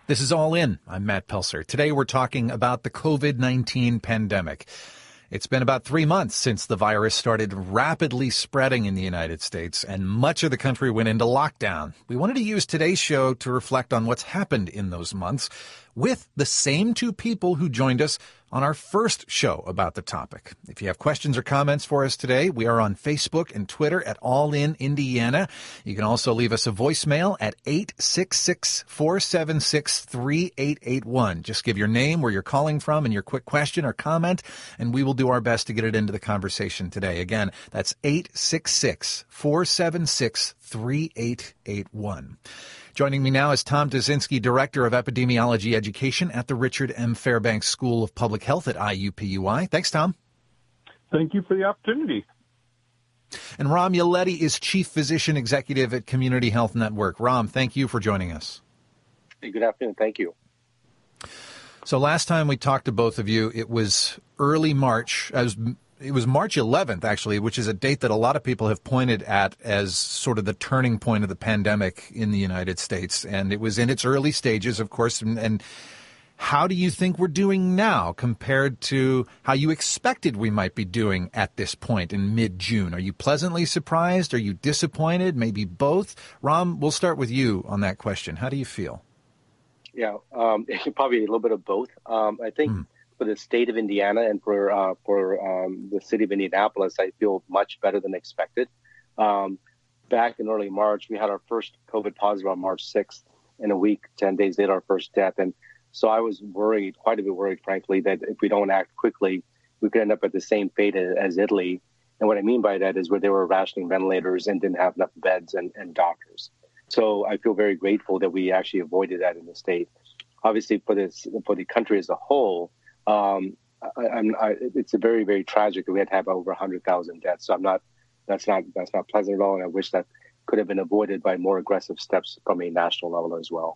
This is All In. I'm Matt Pelser. Today we're talking about the COVID-19 pandemic. It's been about 3 months since the virus started rapidly spreading in the United States, and much of the country went into lockdown. We wanted to use today's show to reflect on what's happened in those months with the same two people who joined us on our first show about the topic. If you have questions or comments for us today, we are on Facebook and Twitter at All In Indiana. You can also leave us a voicemail at 866-476-3881. Just give your name, where you're calling from, and your quick question or comment, and we will do our best to get it into the conversation today. Again, that's 866-476-3881. Joining me now is Tom Daszynski, Director of Epidemiology Education at the Richard M. Fairbanks School of Public Health at IUPUI. Thanks, Tom. Thank you for the opportunity. And Ram Yaleti is Chief Physician Executive at Community Health Network. Ram, thank you for joining us. Hey, good afternoon. Thank you. So last time we talked to both of you, it was early March. It was March 11th, actually, which is a date that a lot of people have pointed at as sort of the turning point of the pandemic in the United States. And it was in its early stages, of course. And how do you think we're doing now compared to how you expected we might be doing at this point in mid-June? Are you pleasantly surprised? Are you disappointed? Maybe both? Ram, we'll start with you on that question. How do you feel? Yeah, probably a little bit of both. I think for the state of Indiana and for the city of Indianapolis, I feel much better than expected. Back in early March, we had our first COVID positive on March 6th. In a week, 10 days later, our first death. And so I was worried, quite a bit worried, frankly, that if we don't act quickly, we could end up at the same fate as Italy. And what I mean by that is where they were rationing ventilators and didn't have enough beds and doctors. So I feel very grateful that we actually avoided that in the state. Obviously, for the country as a whole, it's a very, very tragic that we had to have over 100,000 deaths. So that's not pleasant at all, and I wish that could have been avoided by more aggressive steps from a national level as well.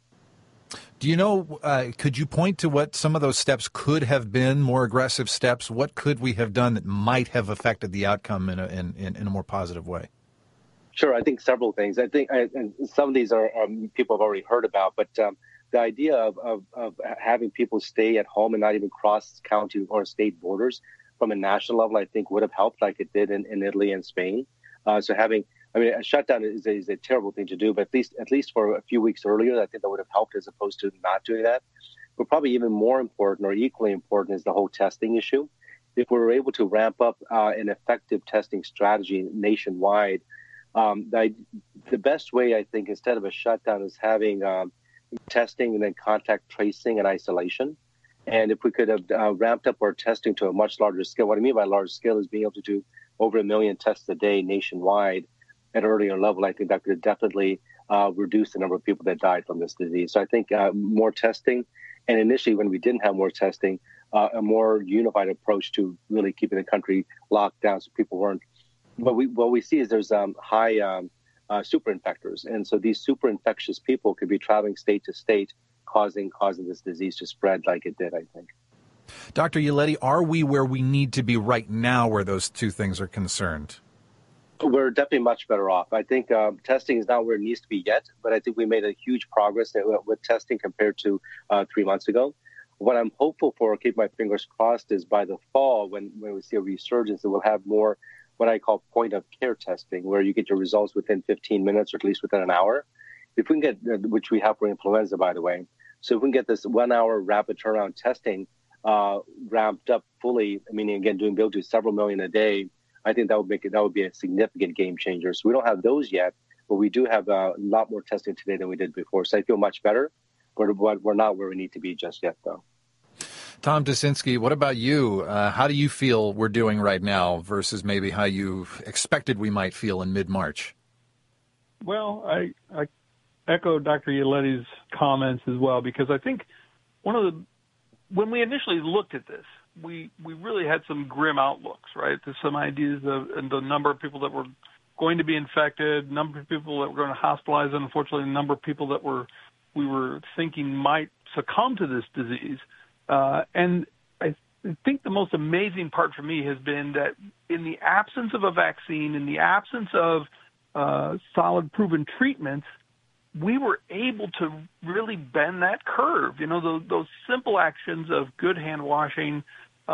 Do you know? Could you point to what some of those steps could have been? More aggressive steps. What could we have done that might have affected the outcome in a more positive way? Sure, I think several things. I think and some of these are people have already heard about, but the idea of having people stay at home and not even cross county or state borders from a national level, I think would have helped, like it did in Italy and Spain. So a shutdown is a terrible thing to do, but at least for a few weeks earlier, I think that would have helped as opposed to not doing that. But probably even more important or equally important is the whole testing issue. If we were able to ramp up an effective testing strategy nationwide, the best way, I think, instead of a shutdown is having testing and then contact tracing and isolation. And if we could have ramped up our testing to a much larger scale, what I mean by large scale is being able to do over 1 million tests a day nationwide at an earlier level, I think that could have definitely reduced the number of people that died from this disease. So I think more testing, and initially when we didn't have more testing, a more unified approach to really keeping the country locked down so people weren't. What we see is there's high super infectors. And so these super infectious people could be traveling state to state, causing this disease to spread like it did, I think. Dr. Yaleti, are we where we need to be right now where those two things are concerned? We're definitely much better off. I think testing is not where it needs to be yet, but I think we made a huge progress with testing compared to 3 months ago. What I'm hopeful for, keep my fingers crossed, is by the fall, when we see a resurgence, that we'll have more what I call point-of-care testing, where you get your results within 15 minutes or at least within an hour. If we can get, which we have for influenza, by the way, so if we can get this 1 hour rapid turnaround testing ramped up fully, meaning again be able to do several million a day, I think that would be a significant game changer. So we don't have those yet, but we do have a lot more testing today than we did before. So I feel much better, but we're not where we need to be just yet, though. Tom Daszynski, what about you? How do you feel we're doing right now versus maybe how you expected we might feel in mid-March? Well, I echo Dr. Yaleti's comments as well, because I think when we initially looked at this, we really had some grim outlooks, right? There's some ideas of the number of people that were going to be infected, number of people that were going to hospitalize, and unfortunately, the number of people that we were thinking might succumb to this disease. And I think the most amazing part for me has been that in the absence of a vaccine, in the absence of solid proven treatments, we were able to really bend that curve. You know, those simple actions of good hand washing,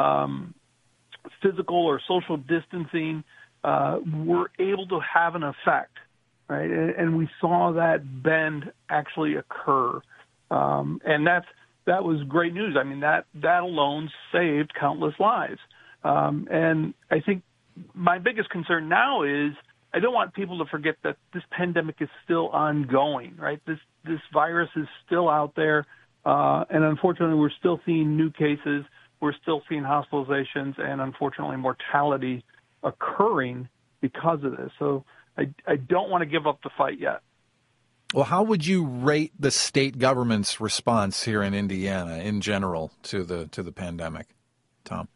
physical or social distancing, were able to have an effect, right? And we saw that bend actually occur. And that was great news. I mean, that alone saved countless lives. And I think my biggest concern now is I don't want people to forget that this pandemic is still ongoing, right? This virus is still out there. And unfortunately, we're still seeing new cases. We're still seeing hospitalizations and unfortunately mortality occurring because of this. So I don't want to give up the fight yet. Well, how would you rate the state government's response here in Indiana in general to the pandemic, Tom?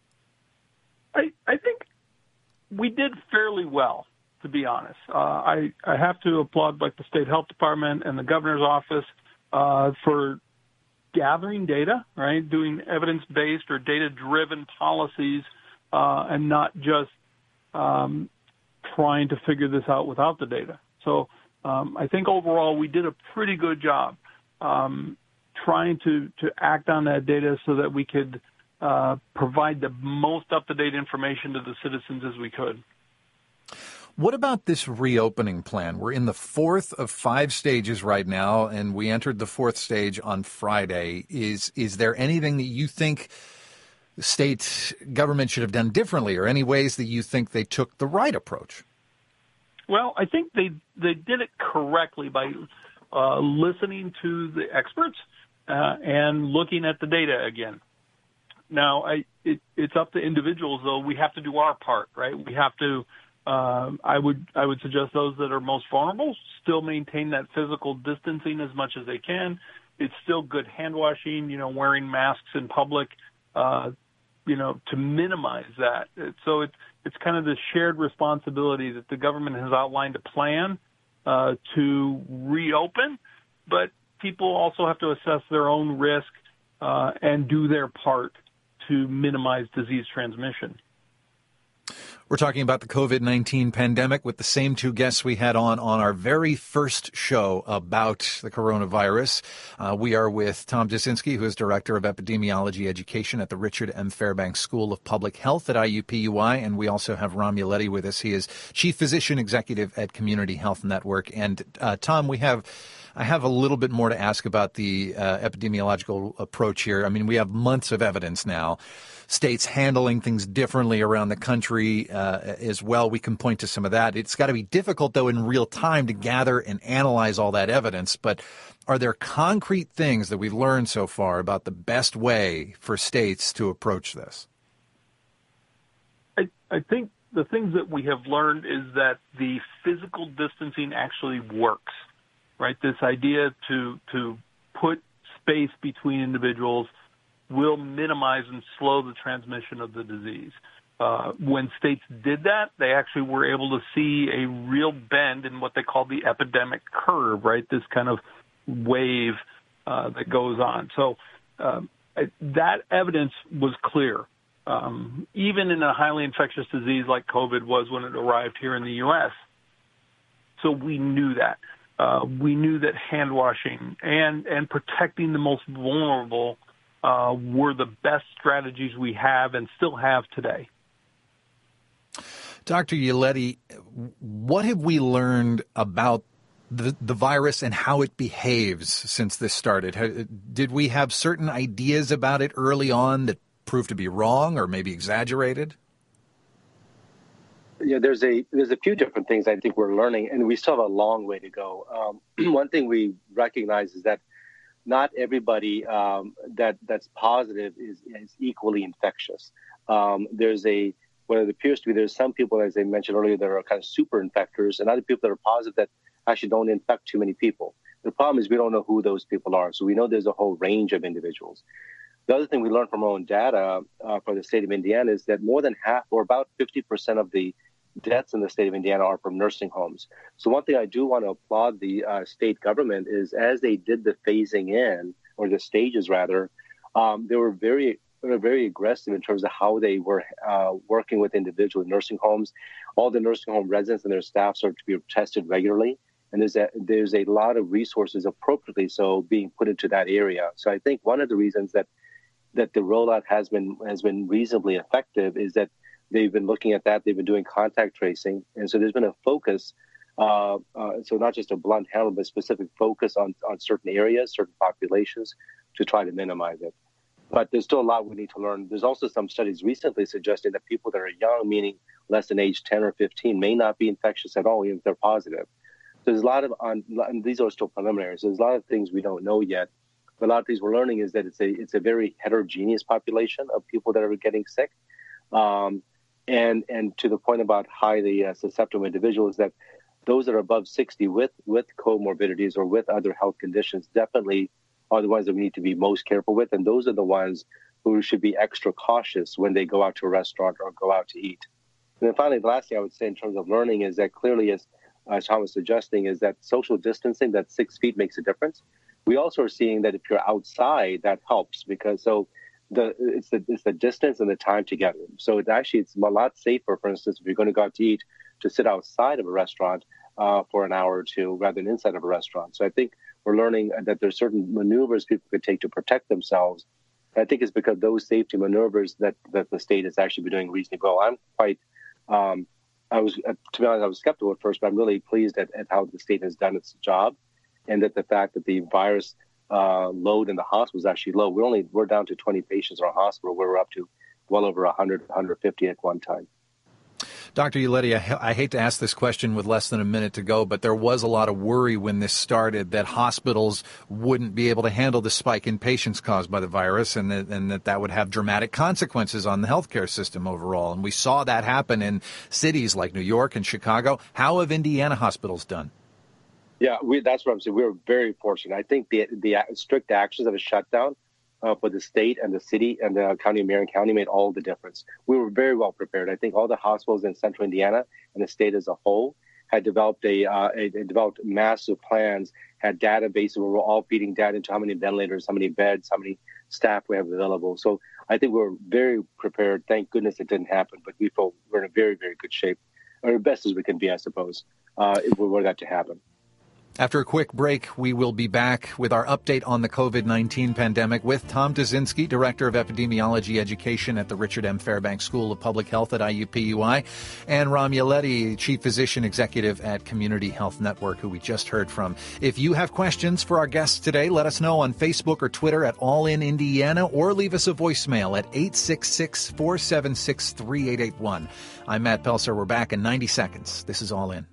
I think we did fairly well, to be honest. I have to applaud like the state health department and the governor's office for gathering data, right? Doing evidence-based or data-driven policies and not just trying to figure this out without the data. So I think overall we did a pretty good job trying to act on that data so that we could provide the most up-to-date information to the citizens as we could. What about this reopening plan? We're in the fourth of 5 stages right now, and we entered the 4th stage on Friday. Is there anything that you think the state government should have done differently, or any ways that you think they took the right approach? Well, I think they did it correctly by listening to the experts and looking at the data again. Now, it's up to individuals, though. We have to do our part, right? We have to. I would suggest those that are most vulnerable still maintain that physical distancing as much as they can. It's still good hand washing, wearing masks in public, to minimize that. So it's kind of the shared responsibility that the government has outlined a plan to reopen, but people also have to assess their own risk and do their part to minimize disease transmission. We're talking about the COVID-19 pandemic with the same 2 guests we had on our very first show about the coronavirus. We are with Tom Jasinski, who is Director of Epidemiology Education at the Richard M. Fairbanks School of Public Health at IUPUI, and we also have Ram Yeleti with us. He is Chief Physician Executive at Community Health Network. And Tom, I have a little bit more to ask about the epidemiological approach here. I mean, we have months of evidence now. States handling things differently around the country as well. We can point to some of that. It's got to be difficult, though, in real time to gather and analyze all that evidence. But are there concrete things that we've learned so far about the best way for states to approach this? I think the things that we have learned is that the physical distancing actually works, right? This idea to put space between individuals will minimize and slow the transmission of the disease. When states did that, they actually were able to see a real bend in what they call the epidemic curve, right? This kind of wave that goes on. So that evidence was clear. Even in a highly infectious disease like COVID was when it arrived here in the U.S. So we knew that. We knew that hand washing and protecting the most vulnerable were the best strategies we have and still have today. Dr. Yeleti, what have we learned about the virus and how it behaves since this started? Did we have certain ideas about it early on that proved to be wrong or maybe exaggerated? Yeah, there's a few different things I think we're learning, and we still have a long way to go. One thing we recognize is that not everybody that's positive is equally infectious. What it appears to be, there's some people, as I mentioned earlier, that are kind of super infectors, and other people that are positive that actually don't infect too many people. The problem is we don't know who those people are, so we know there's a whole range of individuals. The other thing we learned from our own data for the state of Indiana is that more than half, or about 50% of the deaths in the state of Indiana are from nursing homes. So one thing I do want to applaud the state government is as they did the phasing in, or the stages rather, they were very aggressive in terms of how they were working with individual nursing homes. All the nursing home residents and their staffs are to be tested regularly. and there's a lot of resources appropriately so being put into that area. So I think one of the reasons that the rollout has been reasonably effective is that they've been looking at that. They've been doing contact tracing, and so there's been a focus. So not just a blunt handle, but specific focus on certain areas, certain populations, to try to minimize it. But there's still a lot we need to learn. There's also some studies recently suggesting that people that are young, meaning less than age 10 or 15, may not be infectious at all, even if they're positive. So there's a lot of, and these are still preliminary, so there's a lot of things we don't know yet. But a lot of things we're learning is that it's a very heterogeneous population of people that are getting sick. And to the point about highly susceptible individuals, that those that are above 60 with comorbidities or with other health conditions definitely are the ones that we need to be most careful with. And those are the ones who should be extra cautious when they go out to a restaurant or go out to eat. And then finally, the last thing I would say in terms of learning is that clearly, as Tom was suggesting, is that social distancing, that 6 feet makes a difference. We also are seeing that if you're outside, that helps because it's the distance and the time together. So it's a lot safer, for instance, if you're going to go out to eat, to sit outside of a restaurant for an hour or two rather than inside of a restaurant. So I think we're learning that there's certain maneuvers people could take to protect themselves. And I think it's because those safety maneuvers that the state has actually been doing reasonably well. I'm quite, to be honest, I was skeptical at first, but I'm really pleased at how the state has done its job, and that the fact that the virus load in the hospital is actually low. We're down to 20 patients in our hospital, where we're up to well over 100, 150 at one time. Dr. Uletti, I hate to ask this question with less than a minute to go, but there was a lot of worry when this started that hospitals wouldn't be able to handle the spike in patients caused by the virus, and that would have dramatic consequences on the healthcare system overall. And we saw that happen in cities like New York and Chicago. How have Indiana hospitals done? Yeah, that's what I'm saying. We were very fortunate. I think the strict actions of a shutdown for the state and the city and the county of Marion County made all the difference. We were very well prepared. I think all the hospitals in central Indiana and the state as a whole had developed developed massive plans, had databases where we're all feeding data into how many ventilators, how many beds, how many staff we have available. So I think we're very prepared. Thank goodness it didn't happen, but we feel we're in a very, very good shape, or best as we can be, I suppose, if we were that to happen. After a quick break, we will be back with our update on the COVID-19 pandemic with Tom Daszynski, Director of Epidemiology Education at the Richard M. Fairbanks School of Public Health at IUPUI, and Ram Uletti, Chief Physician Executive at Community Health Network, who we just heard from. If you have questions for our guests today, let us know on Facebook or Twitter at All In Indiana, or leave us a voicemail at 866-476-3881. I'm Matt Pelser. We're back in 90 seconds. This is All In.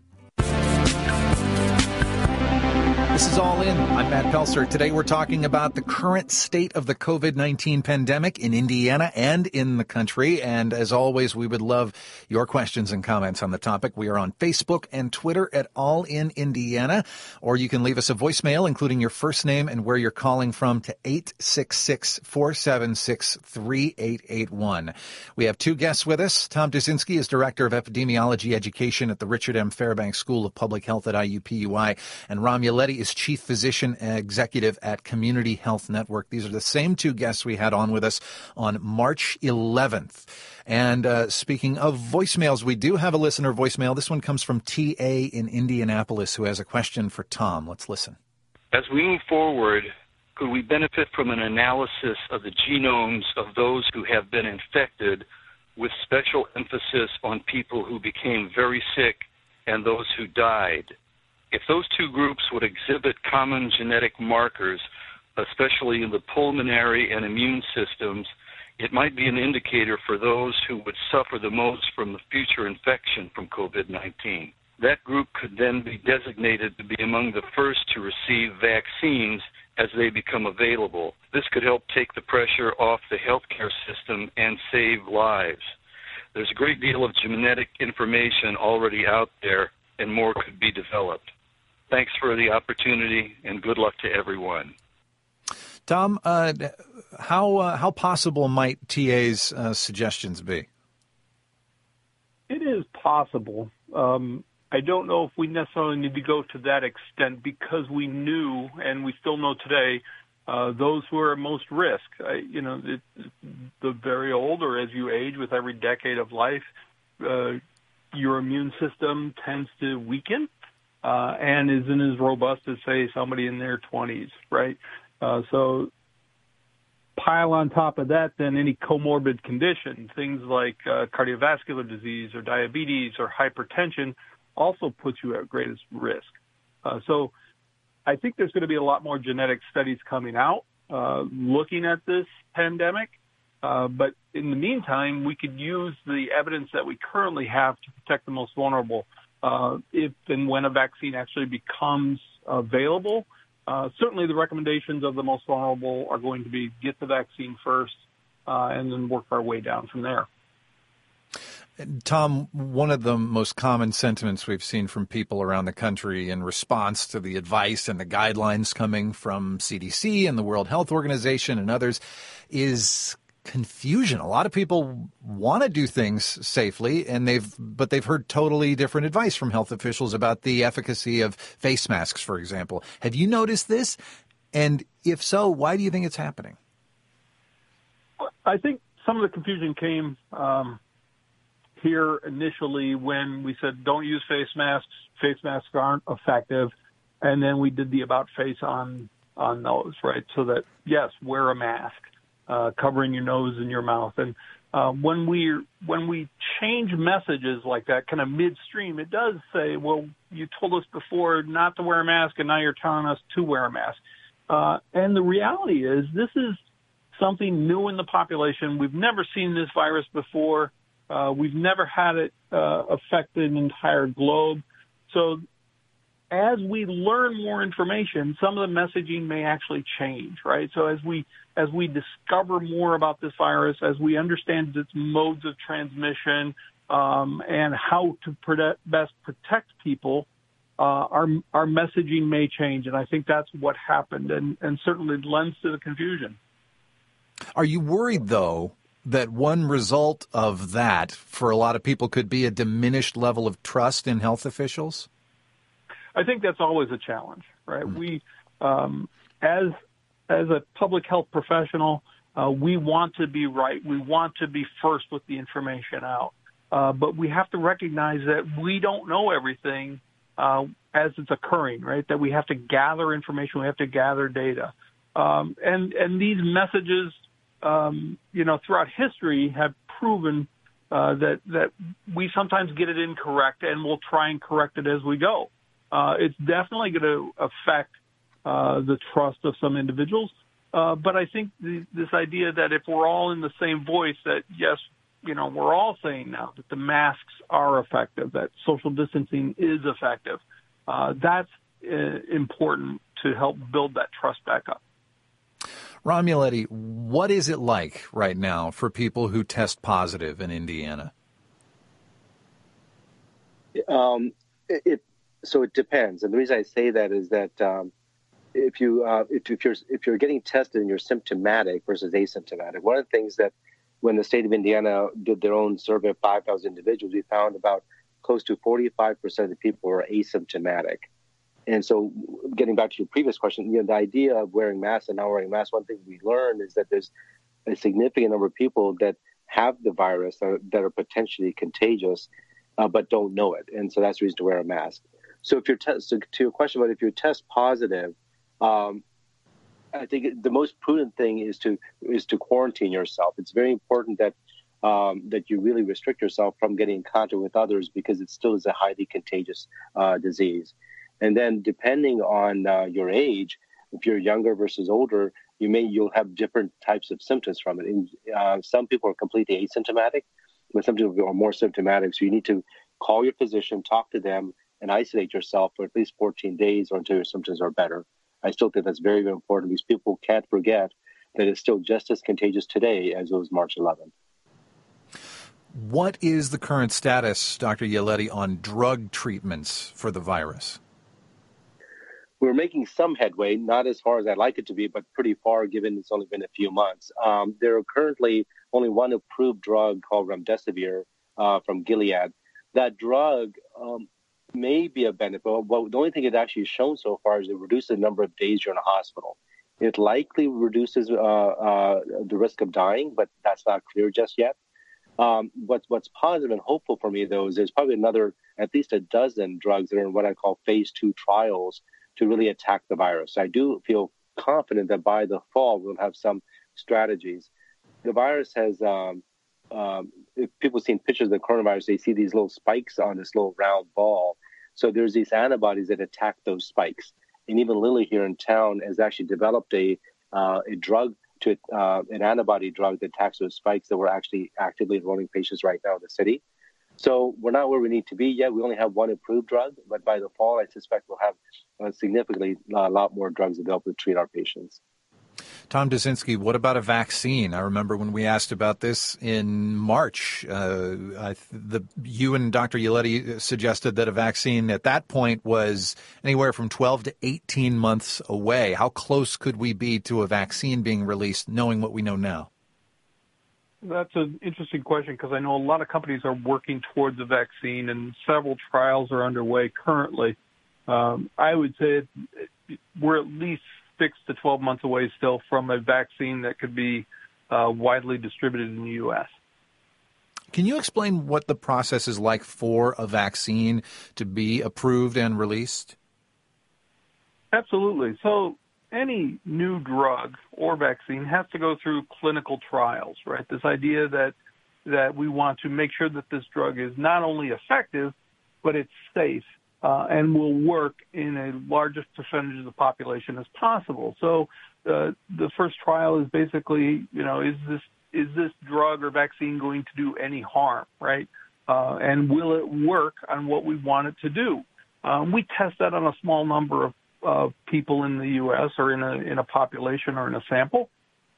This is All In. I'm Matt Pelser. Today we're talking about the current state of the COVID-19 pandemic in Indiana and in the country. And as always, we would love your questions and comments on the topic. We are on Facebook and Twitter at All In Indiana, or you can leave us a voicemail, including your first name and where you're calling from, to 866-476-3881. We have two guests with us. Tom Daszynski is Director of Epidemiology Education at the Richard M. Fairbanks School of Public Health at IUPUI, and Ram Uletti is Chief Physician Executive at Community Health Network. These are the same two guests we had on with us on March 11th. And speaking of voicemails, we do have a listener voicemail. This one comes from T.A. in Indianapolis, who has a question for Tom. Let's listen. As we move forward, could we benefit from an analysis of the genomes of those who have been infected, with special emphasis on people who became very sick and those who died? If those two groups would exhibit common genetic markers, especially in the pulmonary and immune systems, it might be an indicator for those who would suffer the most from the future infection from COVID-19. That group could then be designated to be among the first to receive vaccines as they become available. This could help take the pressure off the healthcare system and save lives. There's a great deal of genetic information already out there, and more could be developed. Thanks for the opportunity, and good luck to everyone. Tom, how possible might TA's suggestions be? It is possible. I don't know if we necessarily need to go to that extent, because we knew, and we still know today, those who are at most risk. The very old, or as you age with every decade of life, your immune system tends to weaken. and isn't as robust as, say, somebody in their 20s, right? So pile on top of that then any comorbid condition, things like cardiovascular disease or diabetes or hypertension also puts you at greatest risk. So I think there's going to be a lot more genetic studies coming out looking at this pandemic. But in the meantime, we could use the evidence that we currently have to protect the most vulnerable. If and when a vaccine actually becomes available, certainly the recommendations of the most vulnerable are going to be get the vaccine first and then work our way down from there. Tom, one of the most common sentiments we've seen from people around the country in response to the advice and the guidelines coming from CDC and the World Health Organization and others is confusion. A lot of people want to do things safely, but they've heard totally different advice from health officials about the efficacy of face masks, for example. Have you noticed this? And if so, why do you think it's happening? I think some of the confusion came here initially when we said don't use face masks. Face masks aren't effective. And then we did the about face on those, right? So that, yes, wear a mask. Covering your nose and your mouth. And when we change messages like that kind of midstream, it does say, well, you told us before not to wear a mask, and now you're telling us to wear a mask. And the reality is this is something new in the population. We've never seen this virus before. We've never had it affect an entire globe. So as we learn more information, some of the messaging may actually change, right? So as we discover more about this virus, as we understand its modes of transmission, and how to best protect people, our messaging may change. And I think that's what happened and certainly lends to the confusion. Are you worried, though, that one result of that for a lot of people could be a diminished level of trust in health officials? I think that's always a challenge, right? We, as a public health professional, we want to be right. We want to be first with the information out. But we have to recognize that we don't know everything as it's occurring, right? That we have to gather information. We have to gather data. And these messages, throughout history have proven that we sometimes get it incorrect, and we'll try and correct it as we go. It's definitely going to affect the trust of some individuals. But I think this idea that if we're all in the same voice, that, yes, we're all saying now that the masks are effective, that social distancing is effective, that's important to help build that trust back up. Ron Mieletti, what is it like right now for people who test positive in Indiana? So it depends, and the reason I say that is that if you're getting tested and you're symptomatic versus asymptomatic, one of the things that when the state of Indiana did their own survey of 5,000 individuals, we found about close to 45% of the people were asymptomatic. And so, getting back to your previous question, the idea of wearing masks and not wearing masks, one thing we learned is that there's a significant number of people that have the virus that are potentially contagious, but don't know it, and so that's the reason to wear a mask. So if you're to your question about if you test positive, I think the most prudent thing is to quarantine yourself. It's very important that you really restrict yourself from getting in contact with others because it still is a highly contagious disease. And then depending on your age, if you're younger versus older, you'll have different types of symptoms from it. And, some people are completely asymptomatic, but some people are more symptomatic. So you need to call your physician, talk to them, and isolate yourself for at least 14 days or until your symptoms are better. I still think that's very, very important because people can't forget that it's still just as contagious today as it was March 11th. What is the current status, Dr. Ialetti, on drug treatments for the virus? We're making some headway, not as far as I'd like it to be, but pretty far given it's only been a few months. There are currently only one approved drug called remdesivir from Gilead. That drug may be a benefit, but the only thing it actually shown so far is it reduces the number of days you're in a hospital. It likely reduces the risk of dying, but that's not clear just yet. What's positive and hopeful for me, though, is there's probably another at least a dozen drugs that are in what I call phase 2 trials to really attack the virus. I do feel confident that by the fall, we'll have some strategies. The virus has, if people have seen pictures of the coronavirus, they see these little spikes on this little round ball. So there's these antibodies that attack those spikes. And even Lilly here in town has actually developed a drug, an antibody drug that attacks those spikes that we're actually actively enrolling patients right now in the city. So we're not where we need to be yet. We only have one approved drug, but by the fall, I suspect we'll have significantly a lot more drugs available to treat our patients. Tom Dyczynski, what about a vaccine? I remember when we asked about this in March, you and Dr. Uletti suggested that a vaccine at that point was anywhere from 12 to 18 months away. How close could we be to a vaccine being released, knowing what we know now? That's an interesting question because I know a lot of companies are working towards a vaccine and several trials are underway currently. I would say we're at least 6 to 12 months away still from a vaccine that could be widely distributed in the U.S. Can you explain what the process is like for a vaccine to be approved and released? Absolutely. So any new drug or vaccine has to go through clinical trials, right? This idea that we want to make sure that this drug is not only effective, but it's safe and will work in a largest percentage of the population as possible. So the first trial is basically, is this drug or vaccine going to do any harm, right? And will it work on what we want it to do? We test that on a small number of people in the U.S. or in a population or in a sample.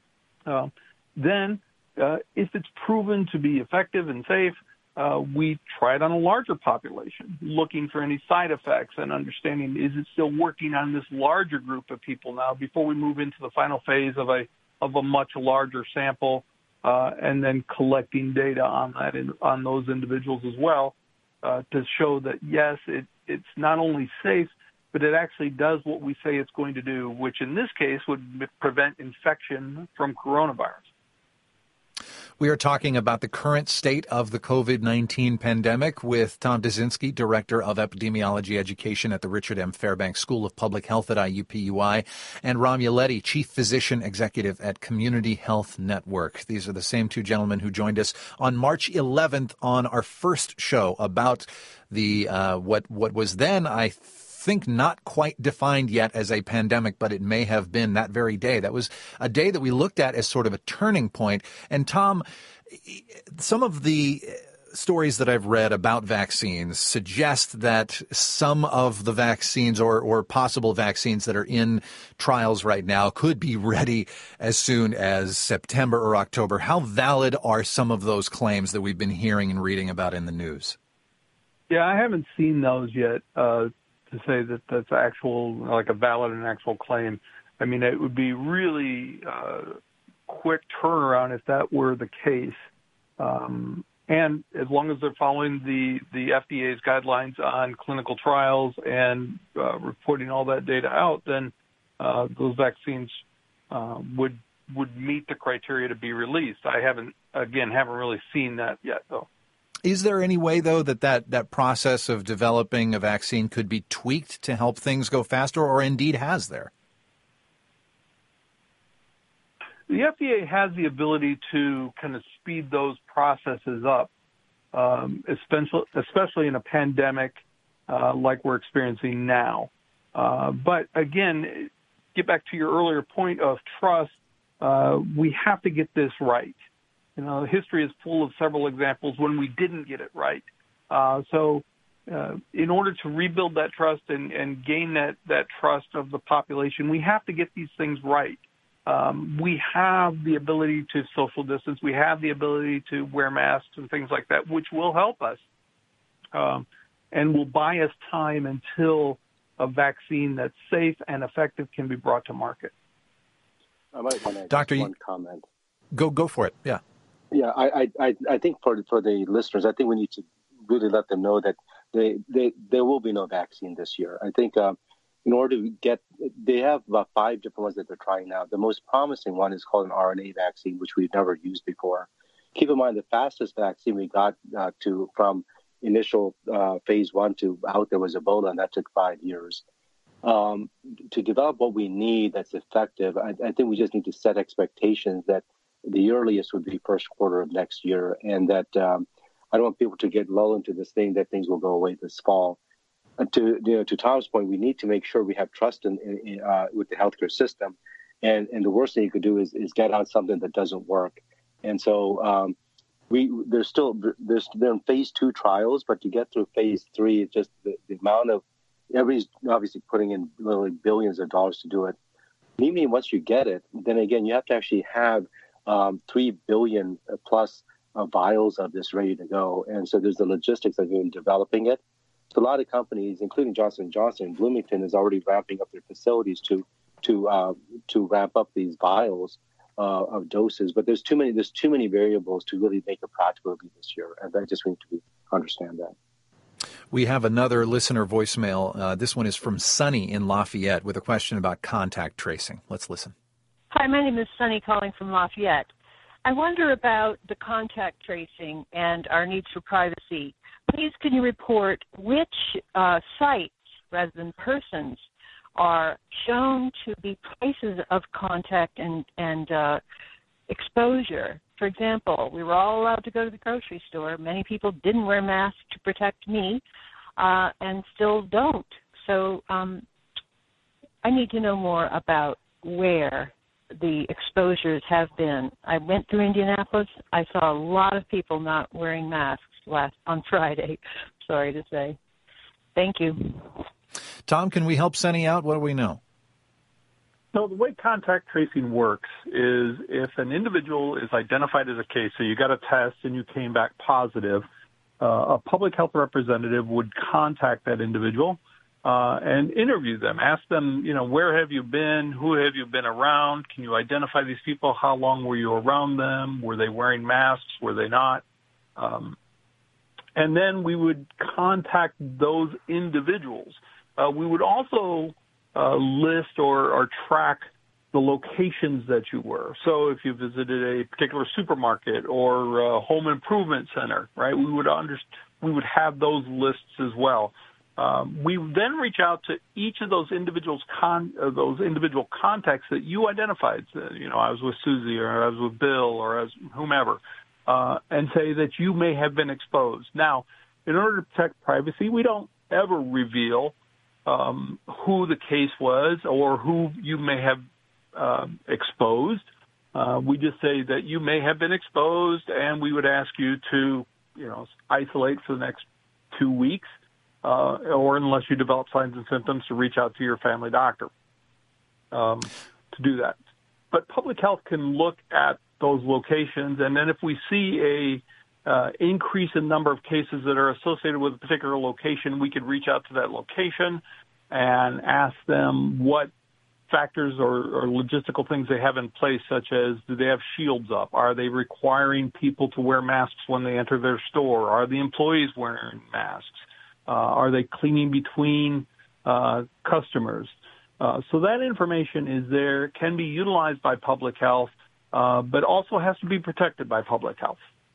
Then, if it's proven to be effective and safe, we try it on a larger population, looking for any side effects and understanding, is it still working on this larger group of people now before we move into the final phase of a much larger sample, and then collecting data on that on those individuals as well, to show that, yes, it's not only safe, but it actually does what we say it's going to do, which in this case would prevent infection from coronavirus. We are talking about the current state of the COVID-19 pandemic with Tom Dyczynski, Director of Epidemiology Education at the Richard M. Fairbanks School of Public Health at IUPUI, and Ram Uletti, Chief Physician Executive at Community Health Network. These are the same two gentlemen who joined us on March 11th on our first show about the what was then, I think, not quite defined yet as a pandemic, but it may have been that very day. That was a day that we looked at as sort of a turning point. And Tom, some of the stories that I've read about vaccines suggest that some of the vaccines or possible vaccines that are in trials right now could be ready as soon as September or October. How valid are some of those claims that we've been hearing and reading about in the news? Yeah, I haven't seen those yet. To say that that's actual, like a valid and actual claim. I mean, it would be really quick turnaround if that were the case. And as long as they're following the FDA's guidelines on clinical trials and reporting all that data out, then those vaccines would meet the criteria to be released. I haven't really seen that yet, though. Is there any way, though, that process of developing a vaccine could be tweaked to help things go faster, or indeed has there? The FDA has the ability to kind of speed those processes up, especially in a pandemic like we're experiencing now. But again, get back to your earlier point of trust, we have to get this right. History is full of several examples when we didn't get it right. So in order to rebuild that trust and gain that trust of the population, we have to get these things right. We have the ability to social distance. We have the ability to wear masks and things like that, which will help us and will buy us time until a vaccine that's safe and effective can be brought to market. I might want to Doctor, one comment. Go for it. Yeah. Yeah, I think for the listeners, I think we need to really let them know that there will be no vaccine this year. I think in order to they have about 5 different ones that they're trying now. The most promising one is called an RNA vaccine, which we've never used before. Keep in mind, the fastest vaccine we got from initial phase 1 to out there was Ebola, and that took 5 years. To develop what we need that's effective, I think we just need to set expectations that the earliest would be first quarter of next year, and that I don't want people to get lulled into this thing that things will go away this fall. To Tom's point, we need to make sure we have trust with the healthcare system, and the worst thing you could do is get on something that doesn't work. And so they're in phase 2 trials, but to get through phase 3, it's just the amount of everybody's obviously putting in literally billions of dollars to do it. And even once you get it, then again you have to actually have 3 billion plus vials of this ready to go, and so there's the logistics of even developing it. So a lot of companies, including Johnson & Johnson and Bloomington, is already ramping up their facilities to ramp up these vials of doses. But there's too many variables to really make it practical this year, and I just need to understand that. We have another listener voicemail. This one is from Sunny in Lafayette with a question about contact tracing. Let's listen. Hi, my name is Sunny calling from Lafayette. I wonder about the contact tracing and our needs for privacy. Please, can you report which sites rather than persons are shown to be places of contact and exposure? For example, we were all allowed to go to the grocery store. Many people didn't wear masks to protect me and still don't. So I need to know more about where the exposures have been. I went through Indianapolis. I saw a lot of people not wearing masks on Friday, sorry to say. Thank you. Tom, can we help Sunny out? What do we know? So the way contact tracing works is if an individual is identified as a case, so you got a test and you came back positive, a public health representative would contact that individual and interview them, ask them, where have you been? Who have you been around? Can you identify these people? How long were you around them? Were they wearing masks? Were they not? And then we would contact those individuals. We would also list or track the locations that you were. So if you visited a particular supermarket or a home improvement center, right, we would have those lists as well. We then reach out to each of those individual contacts that you identified. I was with Susie, or I was with Bill, or as whomever, and say that you may have been exposed. Now, in order to protect privacy, we don't ever reveal who the case was or who you may have exposed. We just say that you may have been exposed, and we would ask you to, isolate for the next 2 weeks, or unless you develop signs and symptoms, to reach out to your family doctor to do that. But public health can look at those locations, and then if we see a increase in number of cases that are associated with a particular location, we could reach out to that location and ask them what factors or logistical things they have in place, such as, do they have shields up? Are they requiring people to wear masks when they enter their store? Are the employees wearing masks? Are they cleaning between customers? So that information is there, can be utilized by public health, but also has to be protected by public health.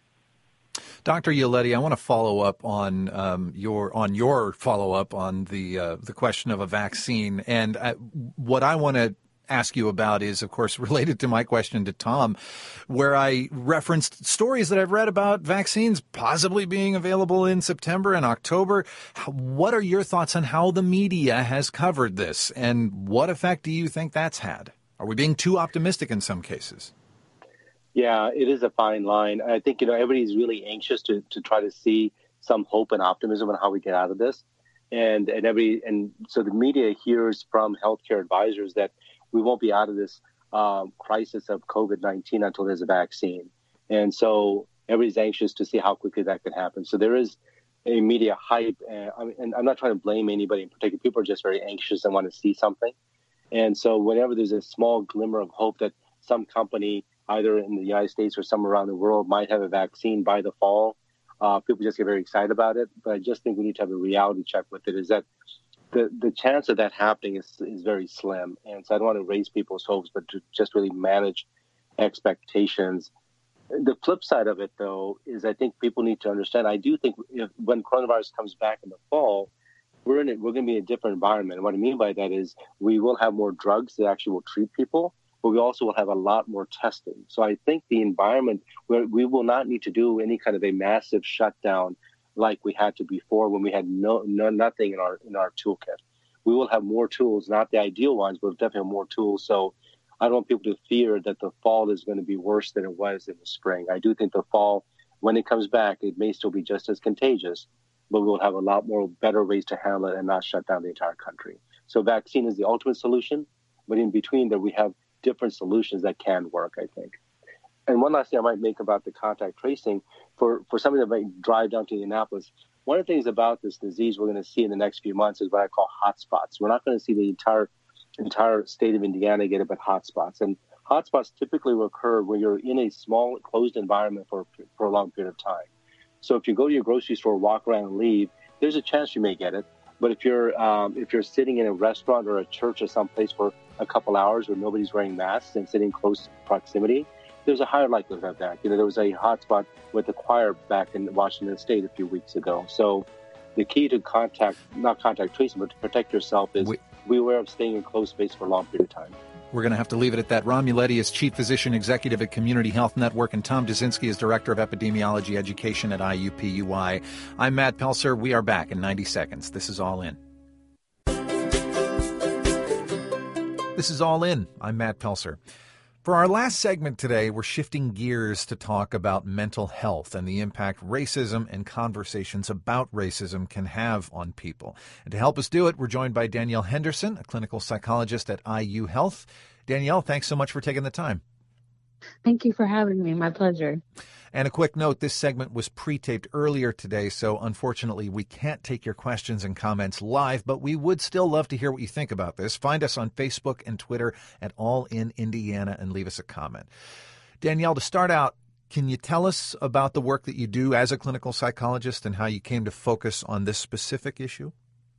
Dr. Ialetti, I want to follow up on your follow up on the question of a vaccine, and what I want to ask you about is, of course, related to my question to Tom, where I referenced stories that I've read about vaccines possibly being available in September and October. What are your thoughts on how the media has covered this, and what effect do you think that's had? Are we being too optimistic in some cases? Yeah, it is a fine line. I think, everybody's really anxious to try to see some hope and optimism on how we get out of this. And so the media hears from healthcare advisors that we won't be out of this crisis of COVID-19 until there's a vaccine. And so everybody's anxious to see how quickly that can happen. So there is a media hype. And I'm not trying to blame anybody in particular. People are just very anxious and want to see something. And so whenever there's a small glimmer of hope that some company, either in the United States or somewhere around the world, might have a vaccine by the fall, people just get very excited about it. But I just think we need to have a reality check with it, is that the chance of that happening is very slim. And so I don't want to raise people's hopes, but to just really manage expectations. The flip side of it, though, is I think people need to understand. I do think when coronavirus comes back in the fall, we're going to be in a different environment. And what I mean by that is we will have more drugs that actually will treat people, but we also will have a lot more testing. So I think the environment where we will not need to do any kind of a massive shutdown like we had to before when we had nothing in our toolkit. We will have more tools, not the ideal ones, but definitely have more tools. So I don't want people to fear that the fall is going to be worse than it was in the spring. I do think the fall, when it comes back, it may still be just as contagious, but we'll have a lot more better ways to handle it and not shut down the entire country. So vaccine is the ultimate solution, but in between there we have different solutions that can work, I think. And one last thing I might make about the contact tracing, for somebody that might drive down to Indianapolis, one of the things about this disease we're going to see in the next few months is what I call hotspots. We're not going to see the entire state of Indiana get up at hotspots. And hotspots typically occur when you're in a small, closed environment for a long period of time. So if you go to your grocery store, walk around and leave, there's a chance you may get it. But if you're sitting in a restaurant or a church or someplace for a couple hours where nobody's wearing masks and sitting close proximity, there's a higher likelihood of that. There was a hotspot with the choir back in Washington State a few weeks ago. So the key to not contact tracing, but to protect yourself is be aware of staying in closed space for a long period of time. We're going to have to leave it at that. Ron Muletti is Chief Physician Executive at Community Health Network, and Tom Dzinski is Director of Epidemiology Education at IUPUI. I'm Matt Pelser. We are back in 90 seconds. This is All In. This is All In. I'm Matt Pelser. For our last segment today, we're shifting gears to talk about mental health and the impact racism and conversations about racism can have on people. And to help us do it, we're joined by Danielle Henderson, a clinical psychologist at IU Health. Danielle, thanks so much for taking the time. Thank you for having me. My pleasure. And a quick note, this segment was pre-taped earlier today, so unfortunately we can't take your questions and comments live, but we would still love to hear what you think about this. Find us on Facebook and Twitter at All In Indiana and leave us a comment. Danielle, to start out, can you tell us about the work that you do as a clinical psychologist and how you came to focus on this specific issue?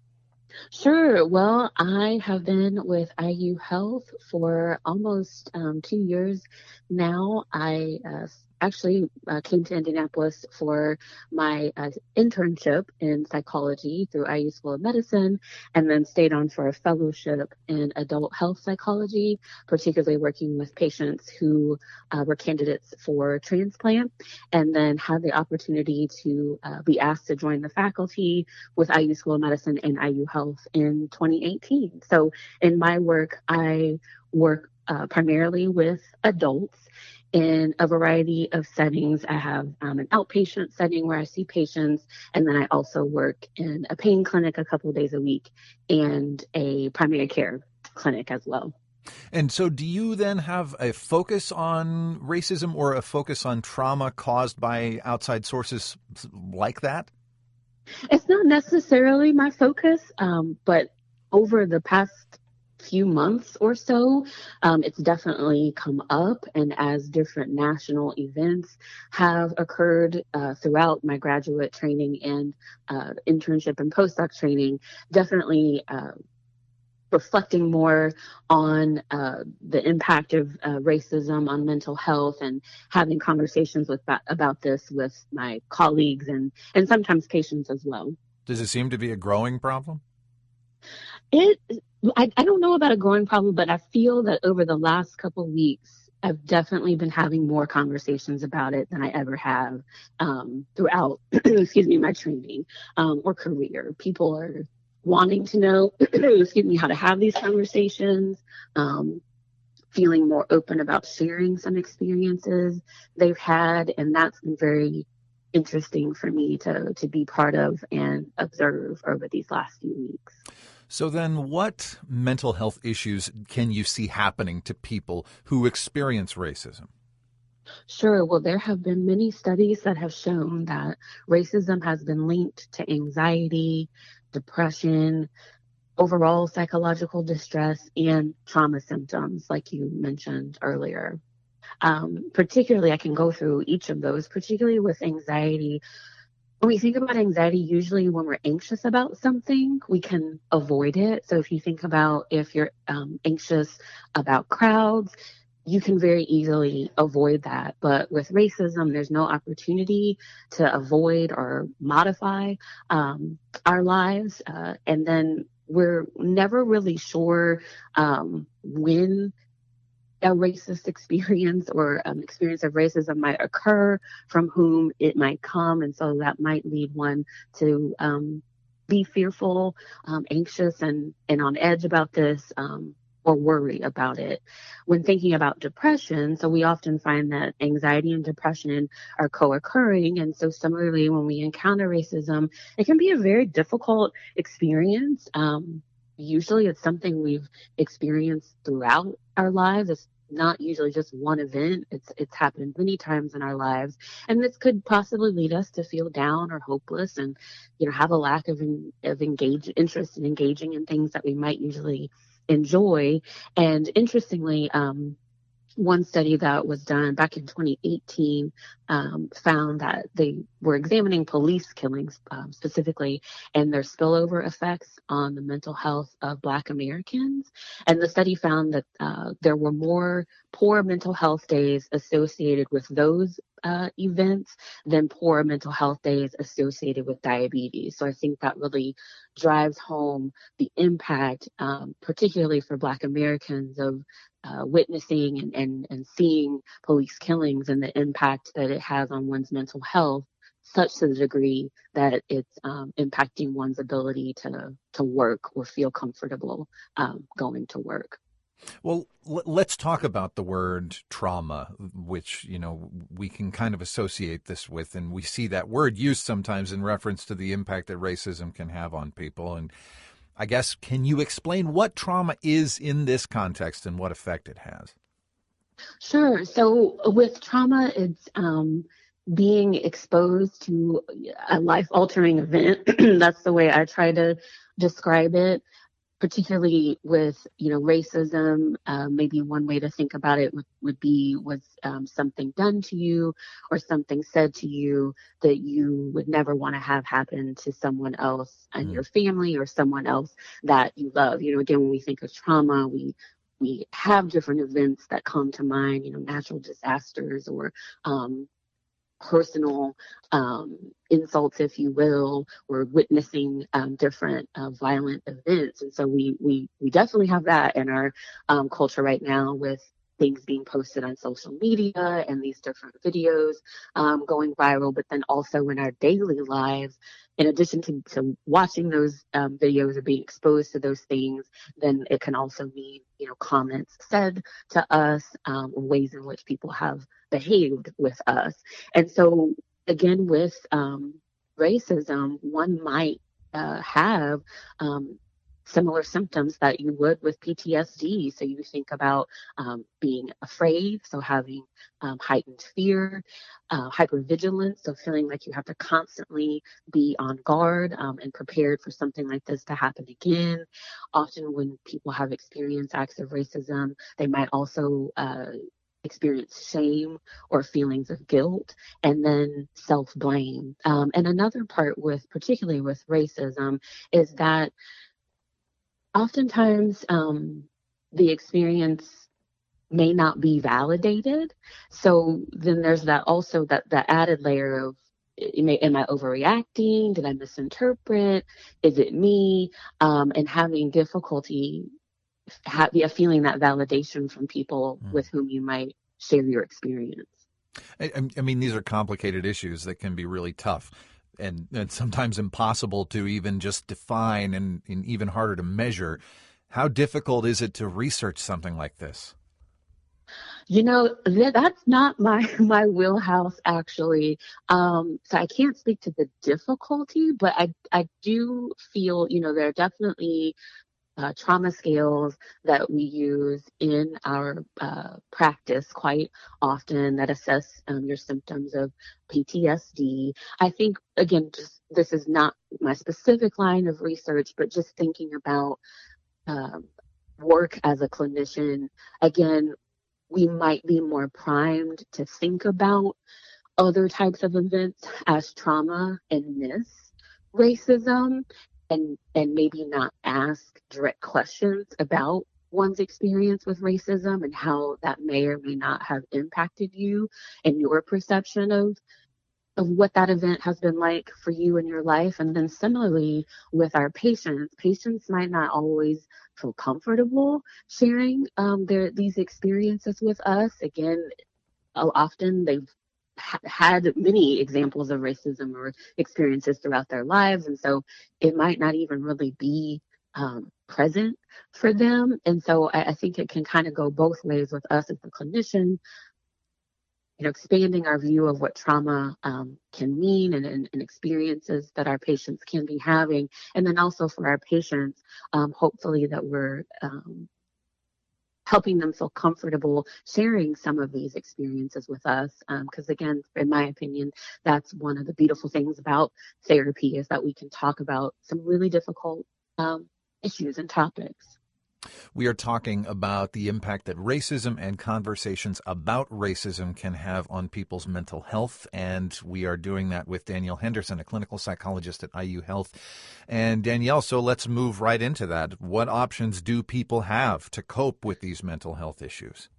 Sure. Well, I have been with IU Health for almost 2 years now. I actually came to Indianapolis for my internship in psychology through IU School of Medicine, and then stayed on for a fellowship in adult health psychology, particularly working with patients who were candidates for transplant, and then had the opportunity to be asked to join the faculty with IU School of Medicine and IU Health in 2018. So in my work, I work primarily with adults in a variety of settings. I have an outpatient setting where I see patients, and then I also work in a pain clinic a couple of days a week and a primary care clinic as well. And so do you then have a focus on racism or a focus on trauma caused by outside sources like that? It's not necessarily my focus, but over the past few months or so, it's definitely come up. And as different national events have occurred throughout my graduate training and internship and postdoc training, definitely reflecting more on the impact of racism on mental health and having conversations about this with my colleagues and sometimes patients as well. Does it seem to be a growing problem? I don't know about a growing problem, but I feel that over the last couple of weeks, I've definitely been having more conversations about it than I ever have throughout, my training or career. People are wanting to know, how to have these conversations, feeling more open about sharing some experiences they've had, and that's been very interesting for me to be part of and observe over these last few weeks. So then what mental health issues can you see happening to people who experience racism? Sure. Well, there have been many studies that have shown that racism has been linked to anxiety, depression, overall psychological distress, and trauma symptoms, like you mentioned earlier. Particularly, I can go through each of those, particularly with anxiety. When we think about anxiety, usually when we're anxious about something, we can avoid it. So if you think about if you're anxious about crowds, you can very easily avoid that. But with racism, there's no opportunity to avoid or modify our lives. And then we're never really sure when a racist experience or experience of racism might occur, from whom it might come. And so that might lead one to be fearful, anxious, and on edge about this, or worry about it. When thinking about depression, so we often find that anxiety and depression are co-occurring. And so similarly, when we encounter racism, it can be a very difficult experience. Usually it's something we've experienced throughout our lives. It's not usually just one event. It's happened many times in our lives. And this could possibly lead us to feel down or hopeless, and, have a lack of interest in engaging in things that we might usually enjoy. And interestingly, one study that was done back in 2018 found that they were examining police killings specifically, and their spillover effects on the mental health of Black Americans. And the study found that there were more poor mental health days associated with those events than poor mental health days associated with diabetes. So I think that really drives home the impact, particularly for Black Americans, of witnessing and seeing police killings, and the impact that it has on one's mental health, such to the degree that it's impacting one's ability to work or feel comfortable going to work. Well, let's talk about the word trauma, which, we can kind of associate this with, and we see that word used sometimes in reference to the impact that racism can have on people. And I guess, can you explain what trauma is in this context and what effect it has? Sure. So with trauma, it's being exposed to a life-altering event. That's the way I try to describe it. Particularly with, racism, maybe one way to think about it would be, was something done to you or something said to you that you would never want to have happen to someone else in your family or someone else that you love. Again, when we think of trauma, we have different events that come to mind, natural disasters or personal insults, if you will, or witnessing different violent events. And so we definitely have that in our culture right now, with things being posted on social media and these different videos going viral. But then also in our daily lives, in addition to watching those videos or being exposed to those things, then it can also mean, comments said to us, ways in which people have behaved with us. And so again, with racism, one might have similar symptoms that you would with PTSD. So you think about being afraid, so having heightened fear, hypervigilance, so feeling like you have to constantly be on guard and prepared for something like this to happen again. Often when people have experienced acts of racism, they might also experience shame or feelings of guilt, and then self-blame. And another part particularly with racism, is that oftentimes the experience may not be validated. So then there's that added layer of, am I overreacting? Did I misinterpret? Is it me? And having difficulty feeling that validation from people with whom you might share your experience. I mean, these are complicated issues that can be really tough and sometimes impossible to even just define, and even harder to measure. How difficult is it to research something like this? That's not my wheelhouse, actually. So I can't speak to the difficulty, but I do feel, there are definitely trauma scales that we use in our practice quite often that assess your symptoms of PTSD. I think, again, just this is not my specific line of research, but just thinking about work as a clinician, again, we might be more primed to think about other types of events as trauma and miss racism, and maybe not ask direct questions about one's experience with racism and how that may or may not have impacted you and your perception of what that event has been like for you in your life. And then similarly with our patients might not always feel comfortable sharing these experiences with us. Again, often they've had many examples of racism or experiences throughout their lives. And so it might not even really be present for them. And so I think it can kind of go both ways with us as a clinician, expanding our view of what trauma can mean and experiences that our patients can be having. And then also for our patients, hopefully that we're helping them feel comfortable sharing some of these experiences with us. Because again, in my opinion, that's one of the beautiful things about therapy is that we can talk about some really difficult issues and topics. We are talking about the impact that racism and conversations about racism can have on people's mental health. And we are doing that with Danielle Henderson, a clinical psychologist at IU Health. And Danielle, so let's move right into that. What options do people have to cope with these mental health issues?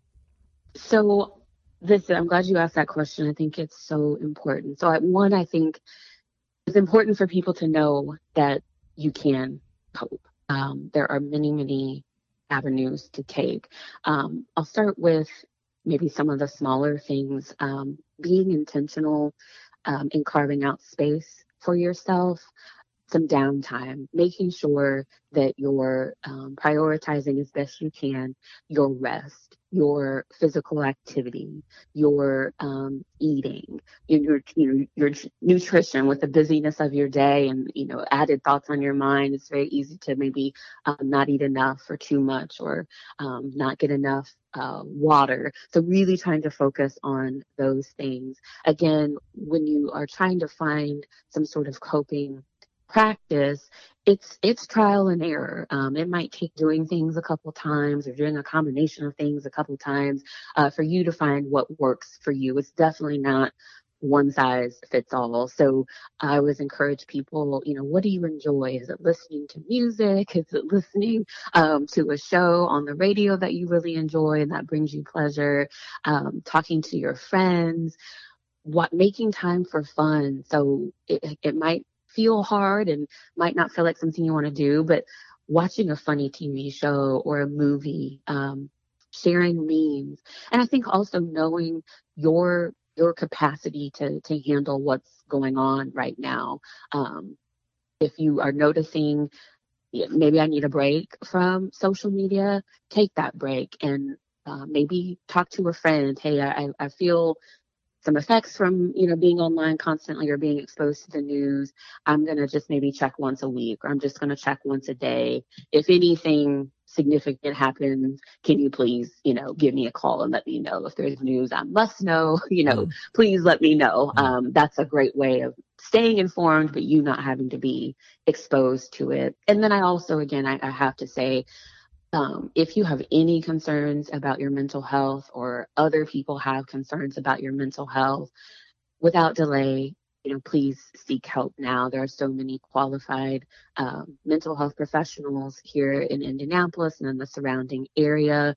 So I'm glad you asked that question. I think it's so important. So I think it's important for people to know that you can cope. There are many, many avenues to take. I'll start with maybe some of the smaller things, being intentional in carving out space for yourself, some downtime, making sure that you're prioritizing as best you can your rest, your physical activity, your eating, your nutrition with the busyness of your day and, added thoughts on your mind. It's very easy to maybe not eat enough or too much or not get enough water. So really trying to focus on those things. Again, when you are trying to find some sort of coping practice, it's trial and error. It might take doing things a couple times or doing a combination of things a couple times for you to find what works for you. It's definitely not one size fits all. So I always encourage people, what do you enjoy? Is it listening to music? Is it listening to a show on the radio that you really enjoy and that brings you pleasure? Talking to your friends, making time for fun. So it might feel hard and might not feel like something you want to do, but watching a funny TV show or a movie, sharing memes. And I think also knowing your capacity to handle what's going on right now. If you are noticing maybe I need a break from social media, take that break and maybe talk to a friend. Hey, I feel some effects from, being online constantly or being exposed to the news. I'm going to just maybe check once a week, or I'm just going to check once a day. If anything significant happens, can you please, give me a call and let me know. If there's news I must know, please let me know. That's a great way of staying informed, but you not having to be exposed to it. And then I also, again, I have to say, if you have any concerns about your mental health or other people have concerns about your mental health, without delay, please seek help now. There are so many qualified mental health professionals here in Indianapolis and in the surrounding area.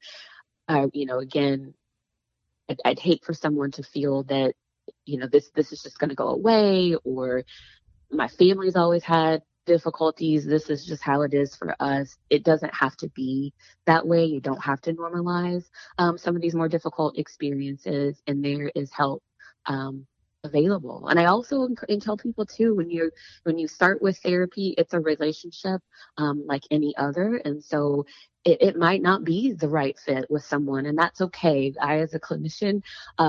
Again, I'd hate for someone to feel that, this is just going to go away, or my family's always had difficulties. This is just how it is for us. It doesn't have to be that way. You don't have to normalize some of these more difficult experiences, and there is help available. And I also tell people too, when you start with therapy, it's a relationship like any other, and so it might not be the right fit with someone, and that's okay. I, as a clinician,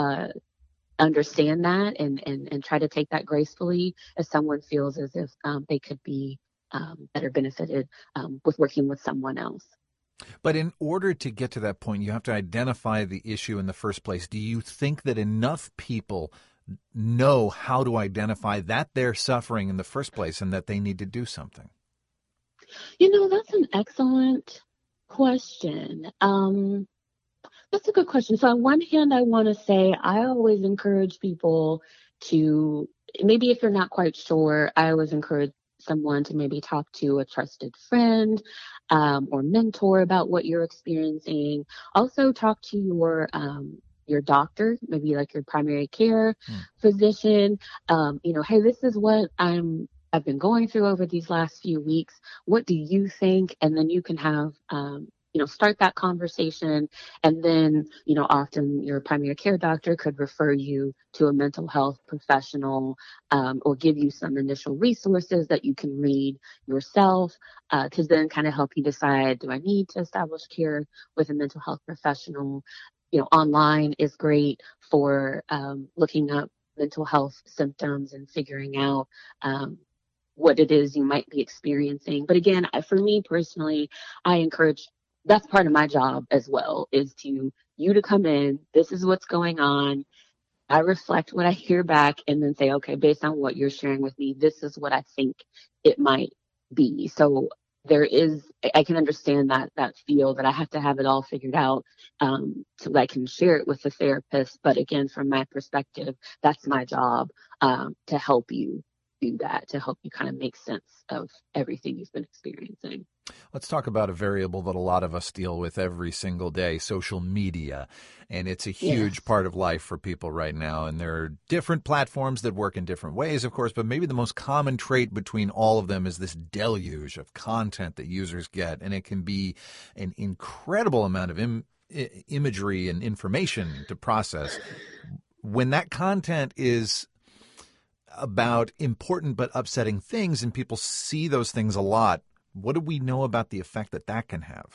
understand that and try to take that gracefully as someone feels as if they could be better benefited with working with someone else. But in order to get to that point, you have to identify the issue in the first place. Do you think that enough people know how to identify that they're suffering in the first place and that they need to do something? That's an excellent question. That's a good question. So on one hand, I want to say I always encourage people to, maybe if you're not quite sure, I always encourage someone to maybe talk to, a trusted friend or mentor about what you're experiencing. Also talk to your doctor, maybe like your primary care physician. Hey, this is what I've been going through over these last few weeks. What do you think? And then you can have, start that conversation. And then, often your primary care doctor could refer you to a mental health professional or give you some initial resources that you can read yourself to then kind of help you decide, do I need to establish care with a mental health professional? Online is great for looking up mental health symptoms and figuring out what it is you might be experiencing. But again, for me personally, I encourage, that's part of my job as well, is you to come in, this is what's going on. I reflect what I hear back and then say, okay, based on what you're sharing with me, this is what I think it might be. So I can understand that feel that I have to have it all figured out so that I can share it with the therapist. But again, from my perspective, that's my job to help you do that, to help you kind of make sense of everything you've been experiencing. Let's talk about a variable that a lot of us deal with every single day, social media. And it's a huge part of life for people right now. And there are different platforms that work in different ways, of course, but maybe the most common trait between all of them is this deluge of content that users get. And it can be an incredible amount of imagery and information to process. When that content is about important but upsetting things and people see those things a lot, what do we know about the effect that can have?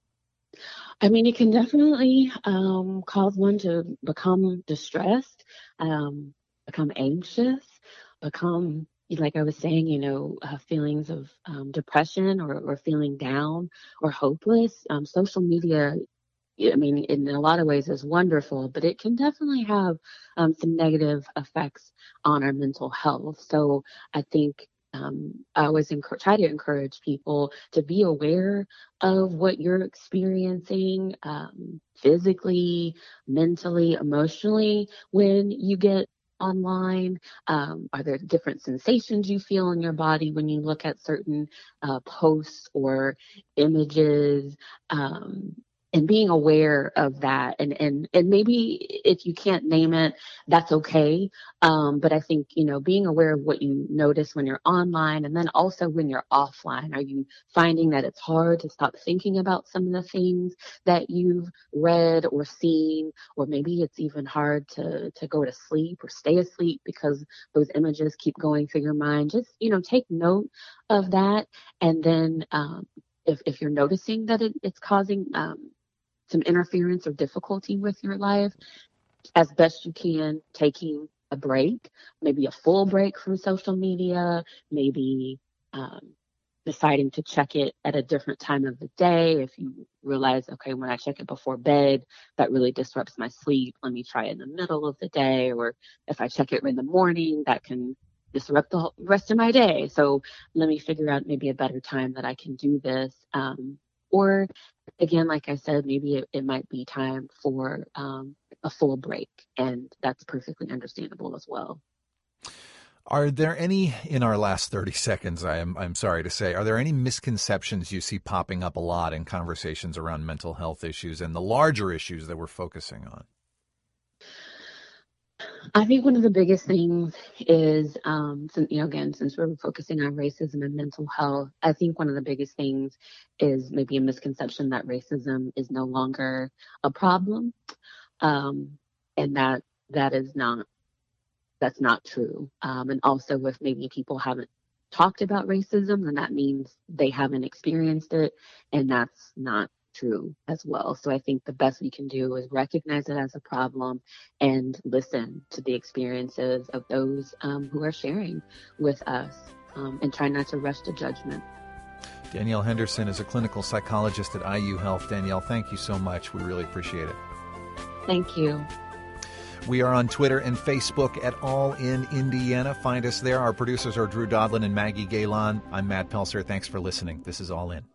I mean, it can definitely cause one to become distressed, become anxious, become, like I was saying, feelings of depression or feeling down or hopeless. Social media, I mean, in a lot of ways is wonderful, but it can definitely have some negative effects on our mental health. So I think I always try to encourage people to be aware of what you're experiencing physically, mentally, emotionally when you get online. Are there different sensations you feel in your body when you look at certain posts or images? And being aware of that, and maybe if you can't name it, that's okay. But I think, being aware of what you notice when you're online and then also when you're offline. Are you finding that it's hard to stop thinking about some of the things that you've read or seen, or maybe it's even hard to go to sleep or stay asleep because those images keep going through your mind? Just, take note of that. And then if you're noticing that it's causing some interference or difficulty with your life, as best you can, taking a break, maybe a full break from social media, maybe deciding to check it at a different time of the day. If you realize, okay, when I check it before bed, that really disrupts my sleep, let me try it in the middle of the day. Or if I check it in the morning, that can disrupt the rest of my day. So let me figure out maybe a better time that I can do this. Or again, like I said, maybe it might be time for a full break, and that's perfectly understandable as well. Are there any, in our last 30 seconds, I'm sorry to say, are there any misconceptions you see popping up a lot in conversations around mental health issues and the larger issues that we're focusing on? I think one of the biggest things is, since we're focusing on racism and mental health, I think one of the biggest things is maybe a misconception that racism is no longer a problem, and that's not true. And also, if maybe people haven't talked about racism, then that means they haven't experienced it, and that's not true as well. So I think the best we can do is recognize it as a problem and listen to the experiences of those who are sharing with us, and try not to rush to judgment. Danielle Henderson is a clinical psychologist at IU Health. Danielle, thank you so much. We really appreciate it. Thank you. We are on Twitter and Facebook at All in Indiana. Find us there. Our producers are Drew Dodlin and Maggie Galen. I'm Matt Pelser. Thanks for listening. This is All In.